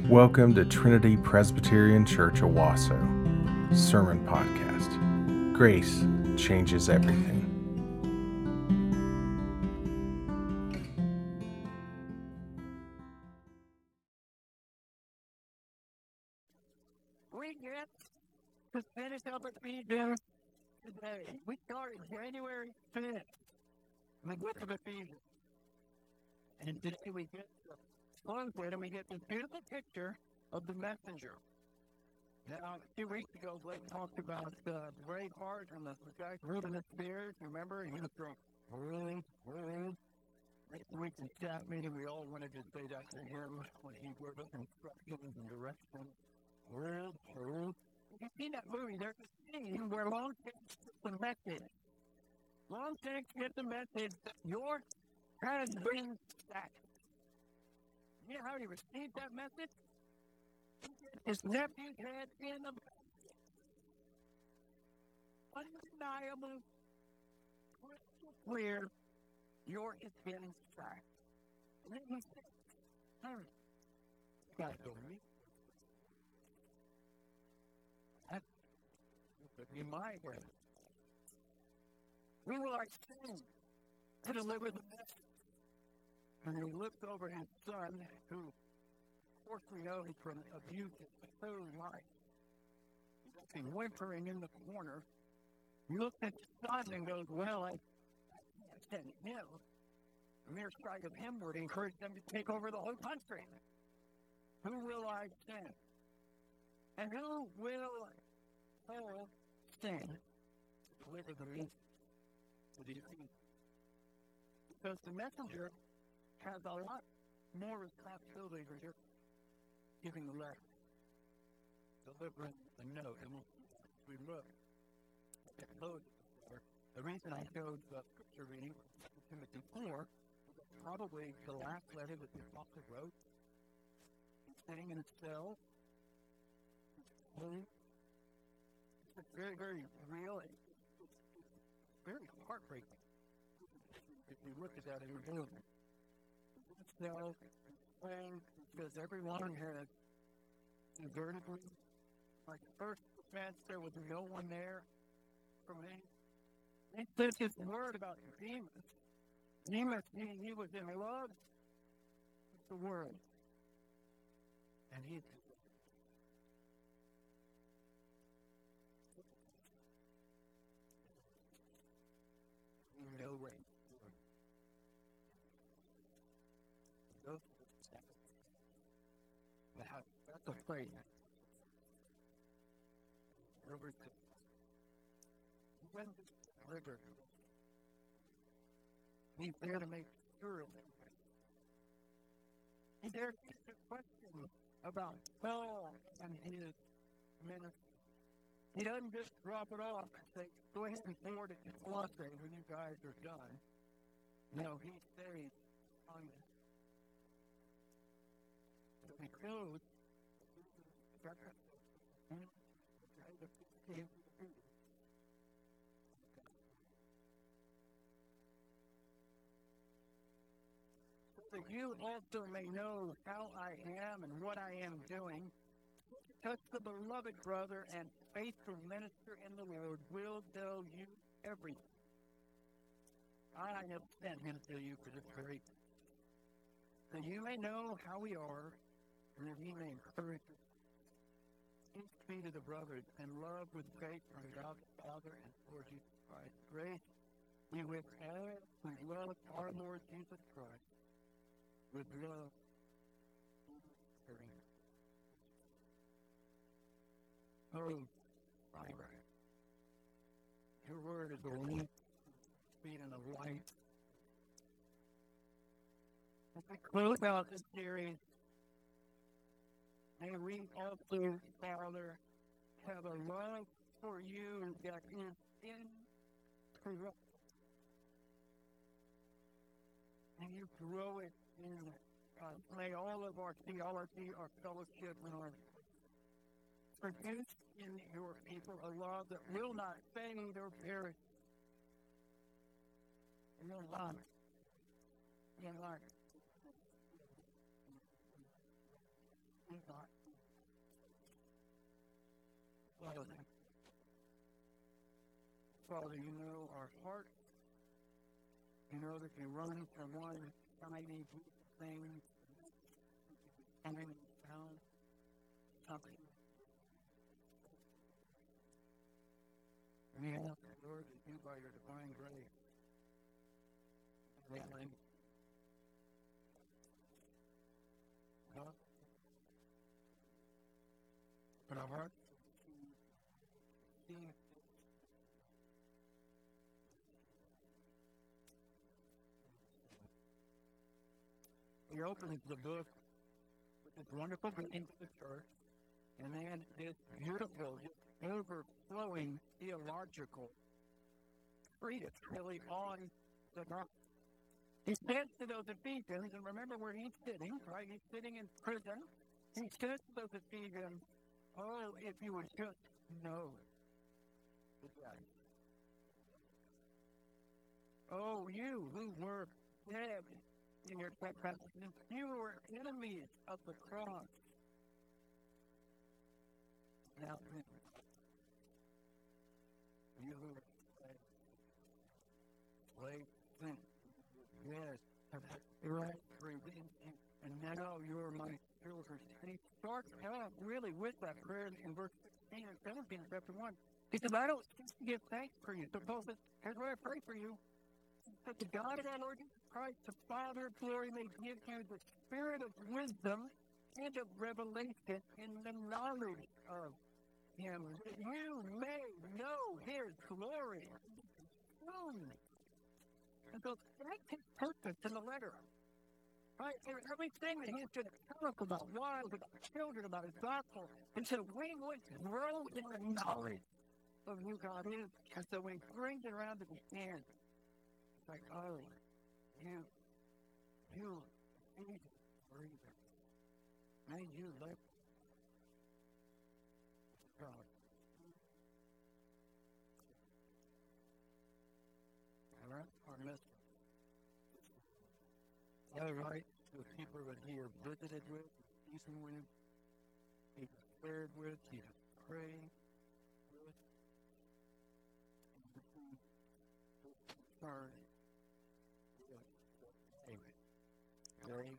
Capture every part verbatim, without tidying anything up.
Welcome to Trinity Presbyterian Church Owasso Sermon Podcast. Grace changes everything. We get to finish up at Ephesians today. We started January fifth. We get to Ephesians. And today we get to close with and we get this beautiful picture of the messenger. Now, a few weeks ago, Blake talked about uh, the Braveheart and the, the guy Ruben the Spears. Remember? He was from really, really. Next week in staff meeting, we all wanted to say that to him when he gave us instructions and directions. Word, word. You've seen that movie. There's a scene where Long Tank gets the message. Long Tank gets the message that your has been sacked. You know how he received that message? His nephew's head in the undeniable, crystal clear, your has been sacked. And then he said, "Hurry, guys, don't me." That's in my head. We were like sin to deliver the message. And he looked over his son, who, of course, we know he's from abuse his whole life. He's whimpering in the corner. He looked at his son and goes, "Well, I, I can't send him." The mere sight of him would encourage them to take over the whole country. Who will I send? And who will Paul send to deliver the message to these people? Because the messenger has a lot more responsibility for here, giving the letter, delivering the note. And we look at those. The reason I showed the scripture reading, Second Timothy four, was probably the last letter that the apostle wrote. He's sitting in a cell. It's very, very real. It's very heartbreaking if you look at that in your building. So, praying because everyone had deserted me. Like the first defense, there was no one there for me. He said his word about Demas. Demas, he, he was in love with the word. And he's no way. That's a phrase. Over to when this river, he's there to make sure of it. He's there to ask a question about Paul and his ministry. He doesn't just drop it off and say, "Go ahead and forward it to Colossae when you guys are done." No, he stays on it. So he goes. So that you also may know how I am and what I am doing, touch the beloved brother and faithful minister in the Lord will tell you everything. I have sent him to you for this very thing, that you may know how we are, and that he may encourage you. Peace be to the brothers, and love with faith from God the Father and Lord Jesus Christ. Grace be with all who love our Lord Jesus Christ with love. Oh, Father, your word is a lamp, feet and a light. As we close out this series, may we also, Father, have a love for you that is incorruptible. And you grow it in us. May all of our theology, our fellowship, and our produce in your people a love that will not fade or perish. Your love. Your life. is not. Father, Father, you know our heart. You know that you run from one tiny thing and then found something. We ask, Lord, that you by your divine grace, enabling us, but our hearts see he opens the book with this wonderful greeting to the church, and then this beautiful, just overflowing theological treatise really on the gospel. He says to those Ephesians, and remember where he's sitting, right? He's sitting in prison. He says to those Ephesians, oh, if you would just know the guy. Oh, you who were dead in your trespasses, you were enemies of the cross. Now, you who were slaves, yes, right, and now you are my children. And he starts out really with that prayer in verse sixteen and seventeen of chapter one. He said, I don't give thanks for you. So Paul says, here's where I pray for you. That the God of our Lord Jesus Christ, the Father of glory, may give you the spirit of wisdom and of revelation in the knowledge of him, that you may know his glory. And so that's his purpose in the letter. Right? Everything that he's going to talk about, wives, about children, about his gospel, and so we would grow in the knowledge of who God is. And so when he brings it around to the end, it's like, oh, you, you, Jesus, breather. May you live. God. All right, our message. All right, the people that he has visited with, he's eaten with, he's shared with, he's prayed with, sorry. Anyway,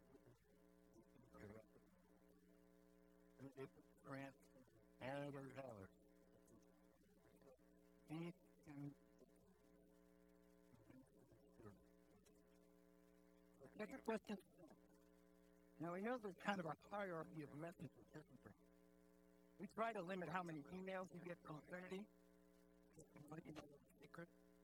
they grant and or dollars. He can take your questions. Now we know there's kind of a hierarchy of messages, isn't there? We try to limit how many emails you get from Trinity. Secret.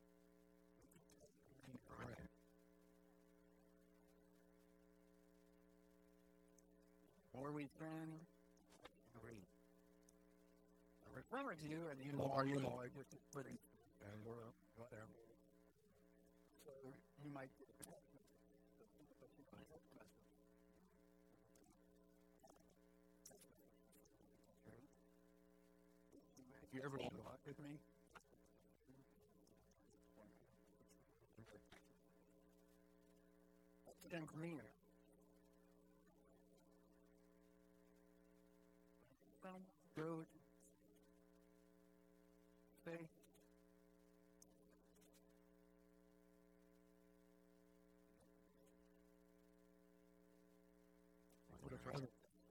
Or we can read. I refer to you, and you know, are you know, I just put it, and we're whatever. So you might. If you ever want to walk with me, stand clear. Road, faith, what a brother.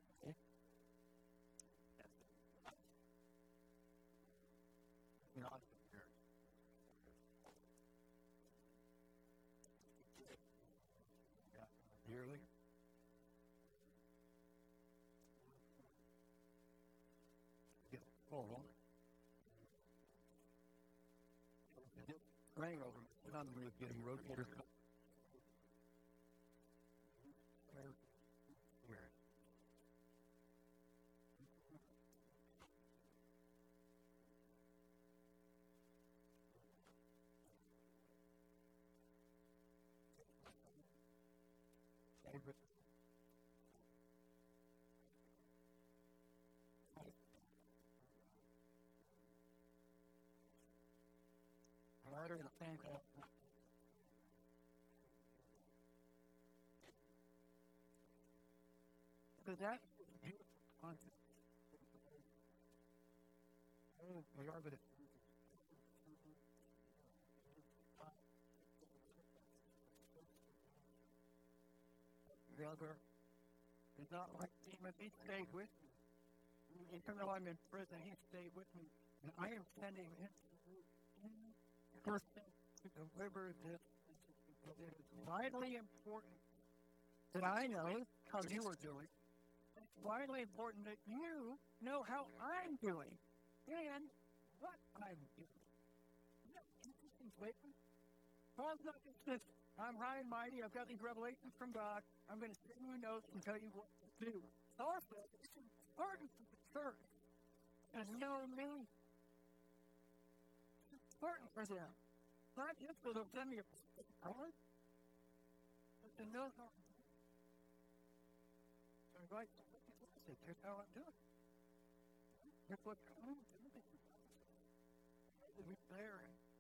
Not here. Yeah, yearly. Hold on. Praying over me. I'm really getting rotated. Where? Louder than a fan call. So that's beautiful conscious. Oh, we are, but it's the other is not like demon. He stayed with me. Even though I'm in prison, he stayed with me. And I am sending him in person to deliver this. Because it is vitally important that I know how you are doing. It's vitally important that you know how I'm doing and what I'm doing. Isn't that interesting statement? Paul's not just this, I'm high and mighty, I've got these revelations from God, I'm going to send you notes and tell you what to do. It's also it's important for the church to know me. It's important for them. Not just for them to send me a card, but to know how I'm doing. So right, here's how I'm doing. Here's what I'm doing. We're there.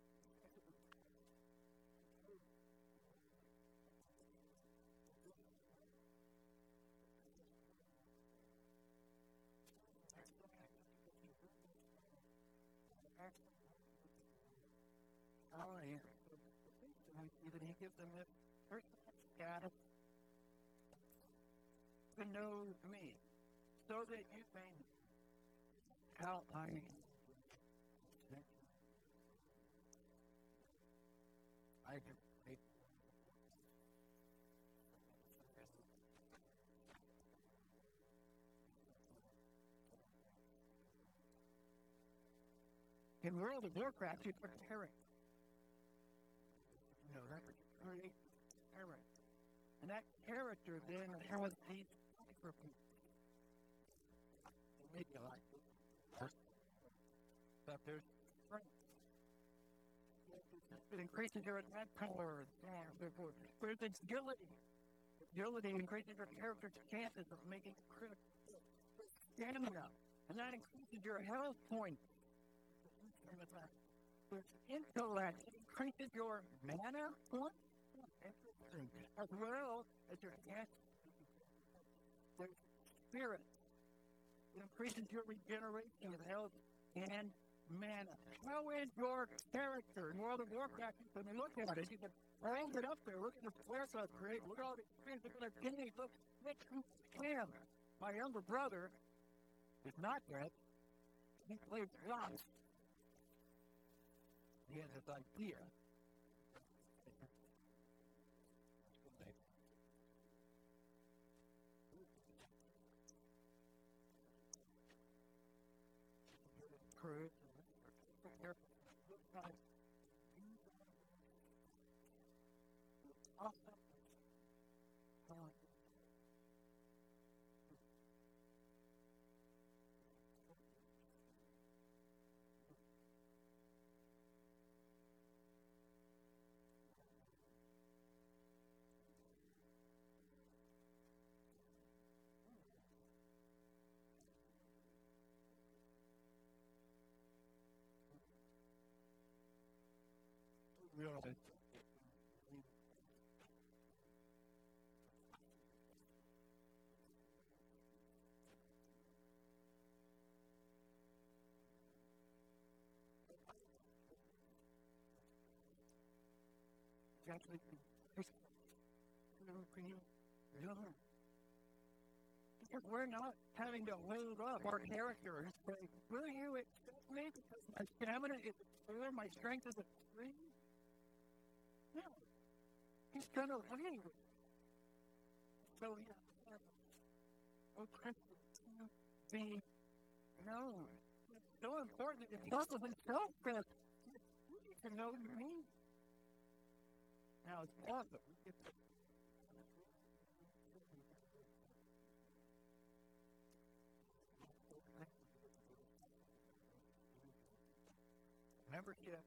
Oh, yeah. Even he gives them this personal status to know me, so that you may know how I am. I can wait. In the world of Warcraft, you put character. You know, that create character. And that character then has these attributes. Maybe like this. But there's strength. It increases your attack power and so on and so forth. There's agility. Agility increases your character's chances of making critical stamina. And that increases your health points. There's intellect. It increases your mana points. As well as your chance. There's spirit. It increases your regeneration of health and mana. How is your character in World of Warcraft? When you look at it, you can hold it up there. Look at the flares I've created. Look at all the experience. Look at the kidneys. Look at him. My younger brother is not dead. He plays lost. He has this idea. Courage. Really? Actually, because we're not having to load up our character and say, will you accept me because my stamina is four, my strength is a three? No. He's going to leave. So we have to have oh, Christ, be known. It's so important that it's also himself, Chris. You need to know me. Now it's awesome. Membership.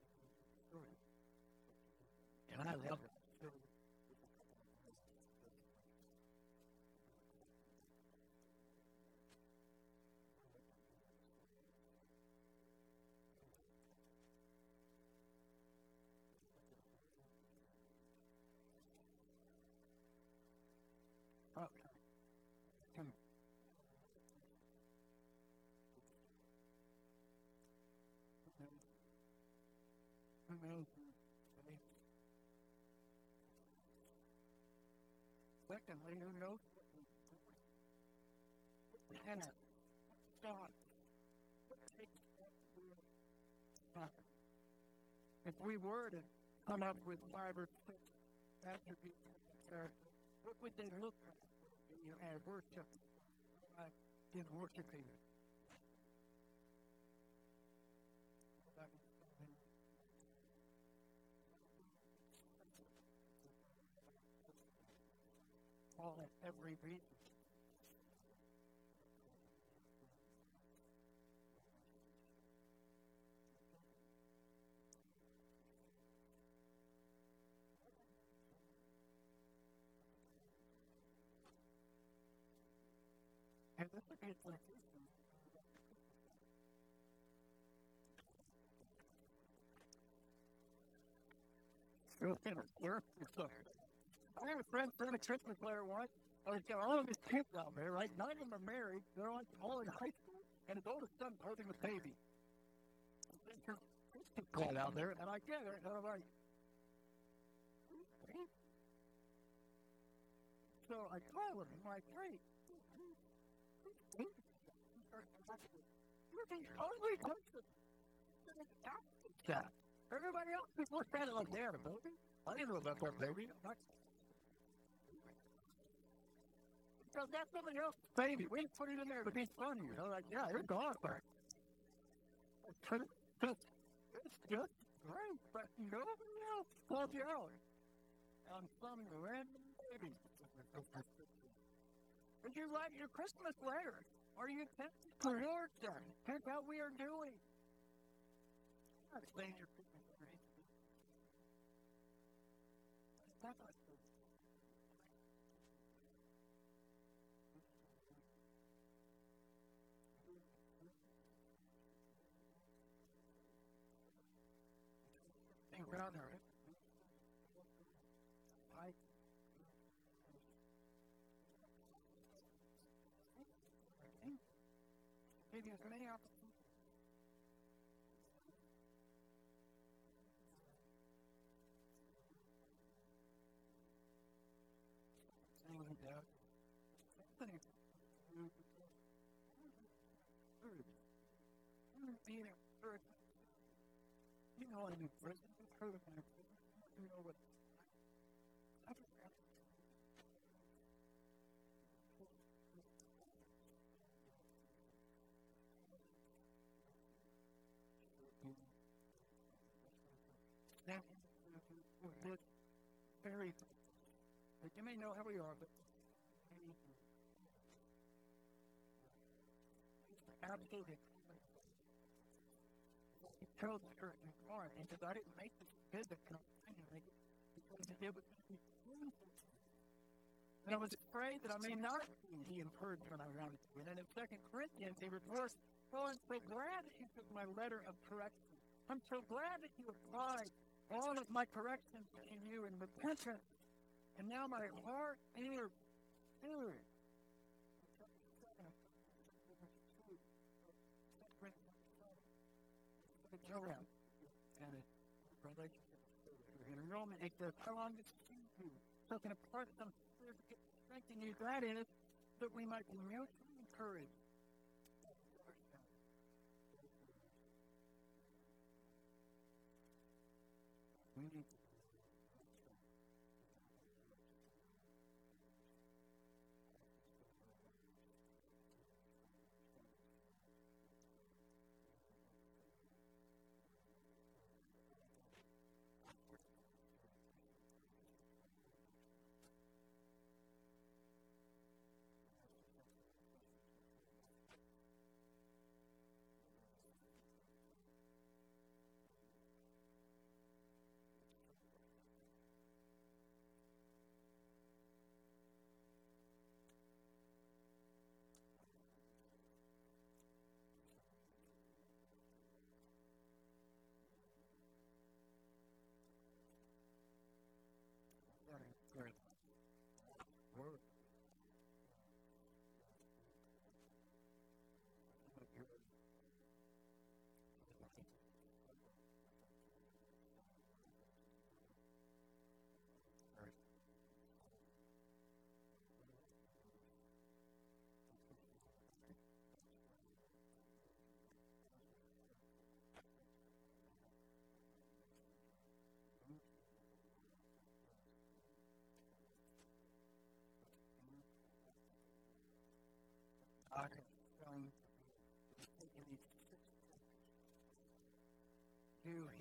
And I love it. Oh, come. secondly, who knows? Hannah, God. If we were to come up with five or six attributes of character, what would they look like as worship uh, in worshiping? All at every beat. And this would be a transition. Still kind of working something. I have a friend from a Christmas player once. I was got all of his kids out there, right? Nine of them are married. They're all, all in high school, and his oldest son's holding a baby. There's Christmas call out there, and I get it, and I'm like, hey. So I call him, I'm like, hey. You're the only person that everybody else is looking at it like they're a baby. I didn't know about that baby. Because that's somebody else's baby. We didn't put it in there to be funny. You know, like, yeah, you're gone for it. It's just great, but nobody else calls you out on some random baby. Would you write your Christmas letter? Are you tempted to Lord, son? Here's how we are doing. I'm not saying your Christmas letter. That's not around there, right? I gave you as many opportunities. Saying that something being a person, you know, I'm in prison. You know what? That is very. You may know how we are, but absolutely. He told the church in Corinth, and said, I didn't make this kid that kind of thing, because it was and I was afraid that I may not be the encouragement I wanted to. And then in Second Corinthians, he reports, oh, I'm so glad that you took my letter of correction. I'm so glad that you applied all of my corrections to you in repentance. And now my heart is filled. Around. And it relationship in Roman, it says, how long does it you? So can impart some spirit strength in you. That is, that we might be mutually encouraged. We need to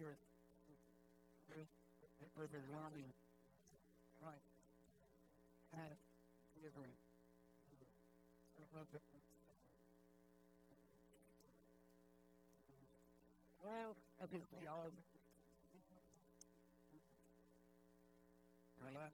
Peter was a loving, right, kind, giving. Well, I think we all. Right.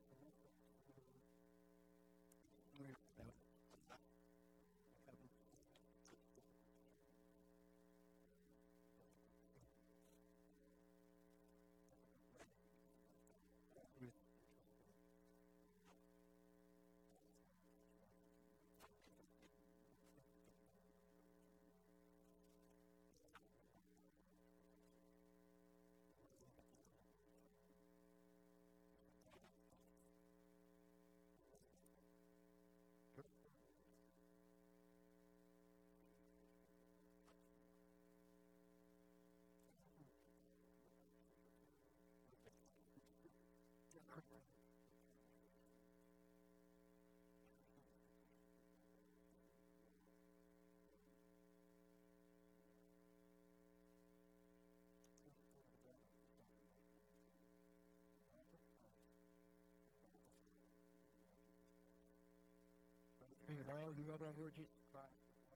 Well, you ever heard Jesus Christ?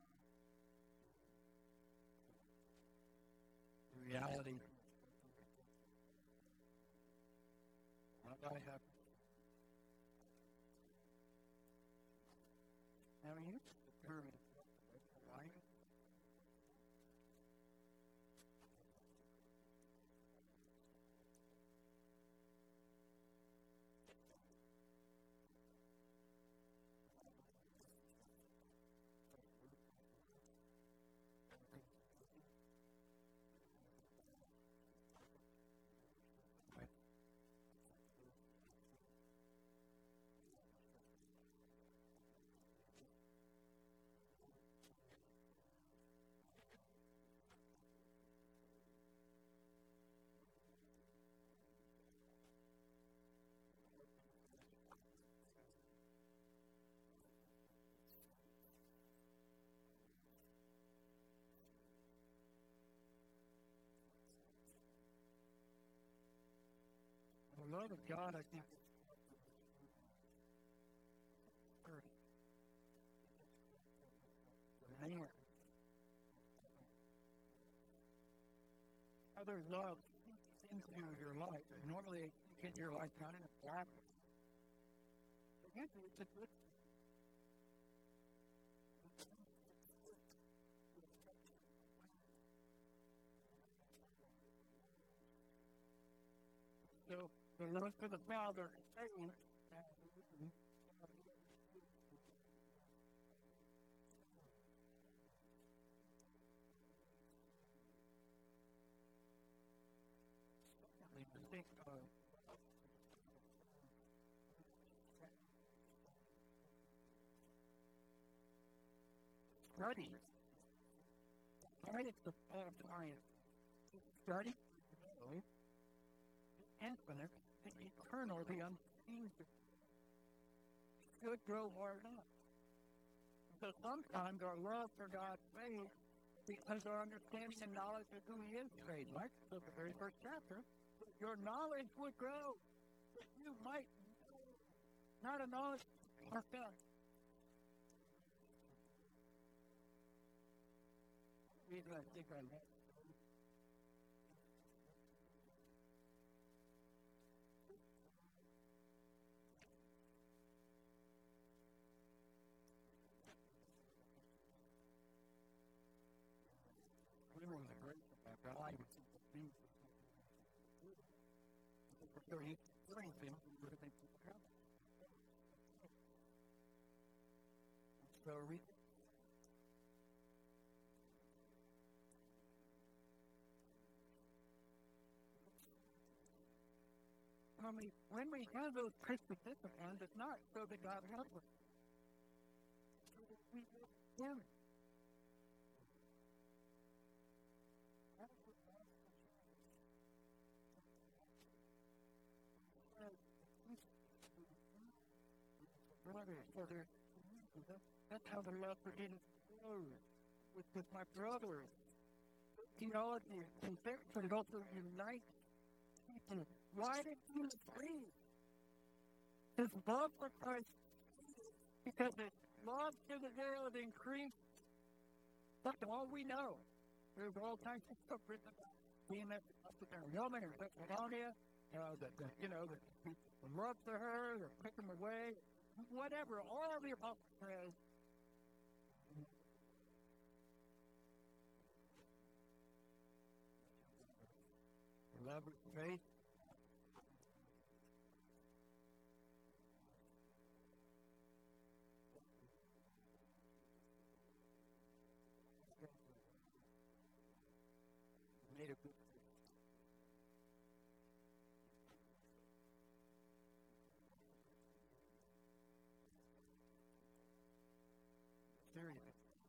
Reality. What I have. Now you determine, right? The love of God, I think, anywhere. Other love into your life. Normally, you get your life not in a black. It's a good. So, the love for the Father is saying, think of study. Right at the point of time. Study. Infinite, the eternal, the unseen, should grow or not. So sometimes our love for God fades because our understanding and knowledge of who He is fades. Like the very first chapter, your knowledge would grow. You might not a knowledge or fact. Read that, think on that. So we I mean, when we have those Christian disciplines, it's not so that God helps us. So that we will Him. Brothers, so that's how the love for Him grows with, with my brothers. theology convicts, but it also unites people. Why did Jesus leave? His love for Christ, because his love to the world increased. That's all we know. There's all kinds of stuff written about being at the Roman or Thessalonica, uh, that, that, you know, the, the love to her, they're picking away, whatever, all the apostles says. Love with faith. Made a good serious.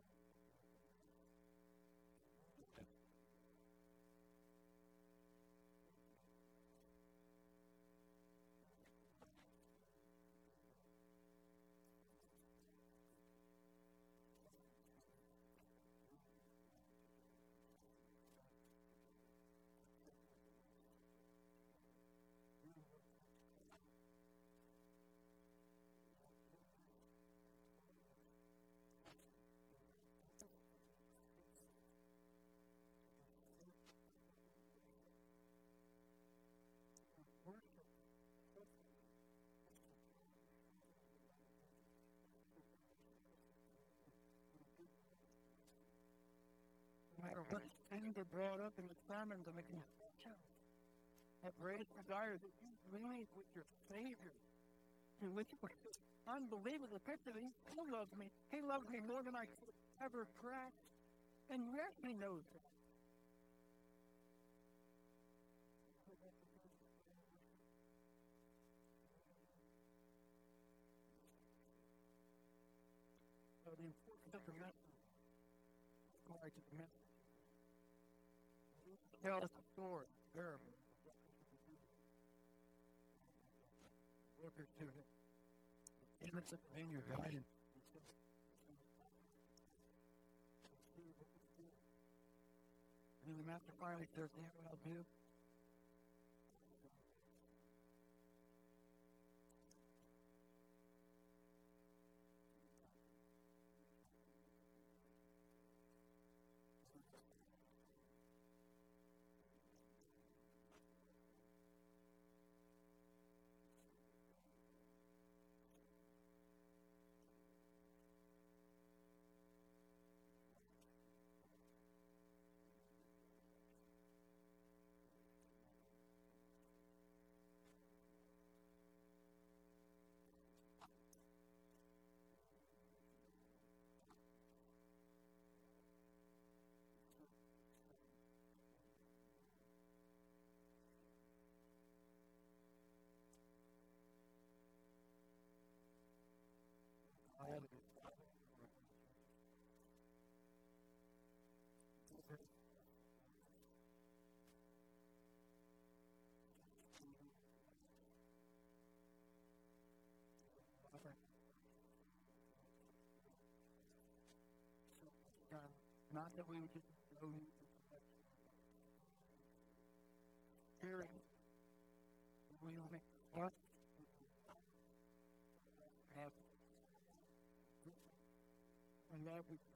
No matter what things are brought up in the sermons and the confession, that greatest desire that you really with your Savior, to which was unbelievable picture that he still loves me. He loves me more than I could ever crack. And yes, he knows that. So the importance of the message, according to the message, tell us a story, parable, look or two, innocent in your guidance. And then the master finally says, "Yeah, what I'll do." Not that we would just go hearing. We will make what? Have and that we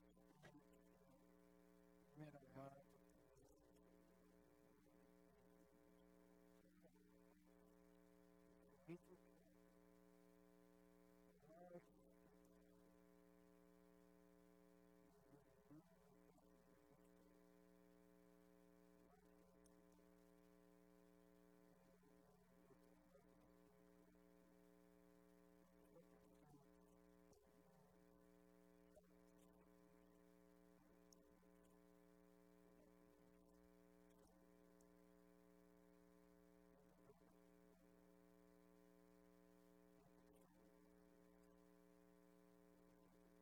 met our God.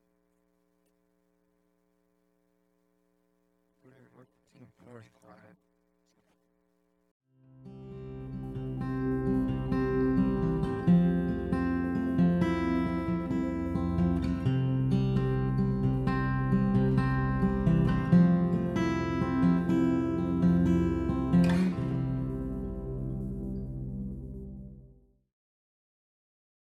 We're forty-five.